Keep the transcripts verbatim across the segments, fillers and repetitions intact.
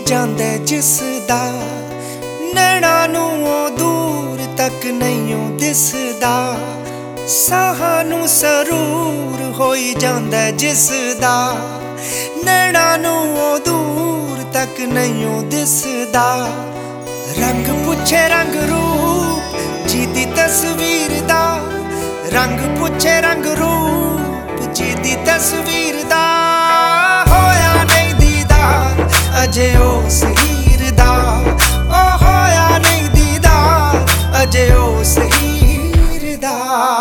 ਜਾਂਦਾ ਜਿਸਦਾ ਨੈਣਾ ਨੂੰ ਉਹ ਦੂਰ ਤੱਕ ਨਹੀਂ ਉਹ ਦਿਸਦਾ। ਸਾਹਾਂ ਨੂੰ ਸਰੂਰ ਹੋਈ ਜਾਂਦਾ ਜਿਸਦਾ ਨੈਣਾ ਨੂੰ ਉਹ ਦੂਰ ਤੱਕ ਨਹੀਂ ਉਹ ਦਿਸਦਾ। रंग पुछे रंग रूप जी दी तस्वीर दा, रंग पुछे रंग रूप जी दी तस्वीर दा। होया नहीं दीदार अजे उस हीर दा, ओ होया नहीं दीदार अजे उस हीर दा।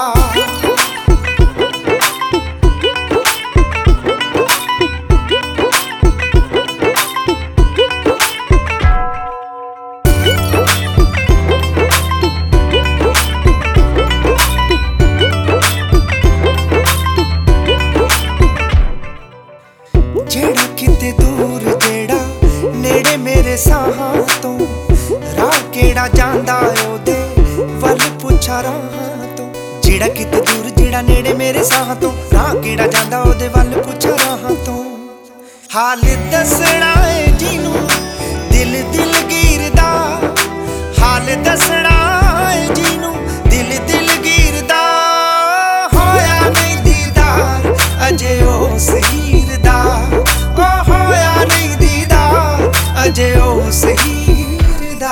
जेड़ा किते दूर जेड़ा नेड़े मेरे साहां तो, राह केड़ा जांदा ओदे वल पुछा राहां तो। जेड़ा किते दूर जेड़ा नेड़े मेरे साहां तो, राह केड़ा जांदा ओदे वल पुछा राहां तो। हाल दसना है जिनू दिल दिल गिरदा, हाल दसना है जिनू दिल दिल गिरदा। होया नहीं दीदार अजे उस हीर दा, अजे उस हीर दा।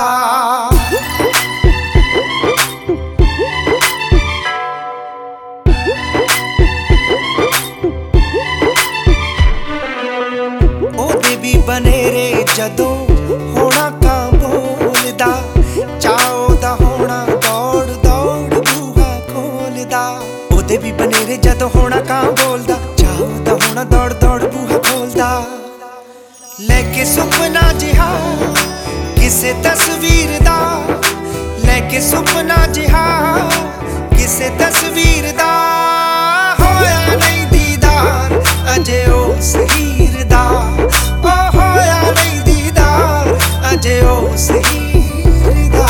ओदे भी बनेरे जदों होना कां बोलदा, चाओ दा होना दौड़ दौड़ बूहा खोलदा। ओदे भी बनेरे जदों होना कां बोलदा, चाओ दा होना दौड़ दौड़ बूहा खोलदा। लेके सुपना जिहा किसे तस्वीर दा, लेके सुपना जिहा किसे तस्वीर दा। होया नहीं दीदार अजे उस हीर दा, ओ होया नहीं दीदार अजे उस हीर दा।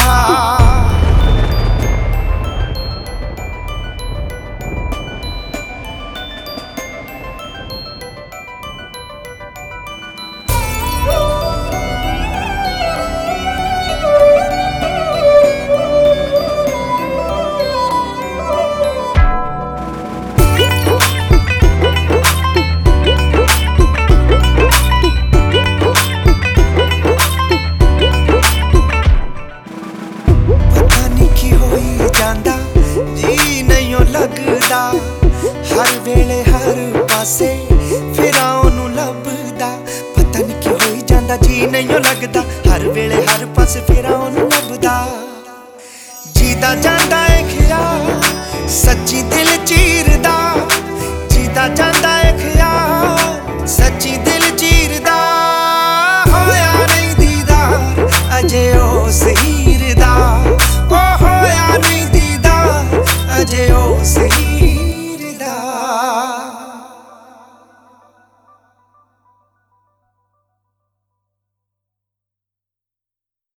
जी नहीं लगदा हर वेले हर पासे फिरा ओनू लभदा। पता नहीं की होई जांदा जी नहीं लगदा हर वेले हर पासे फिरा ओनू लभदा। जीदा जांदा है ख्याल सच्ची दिल चीरदा, जीदा जांदा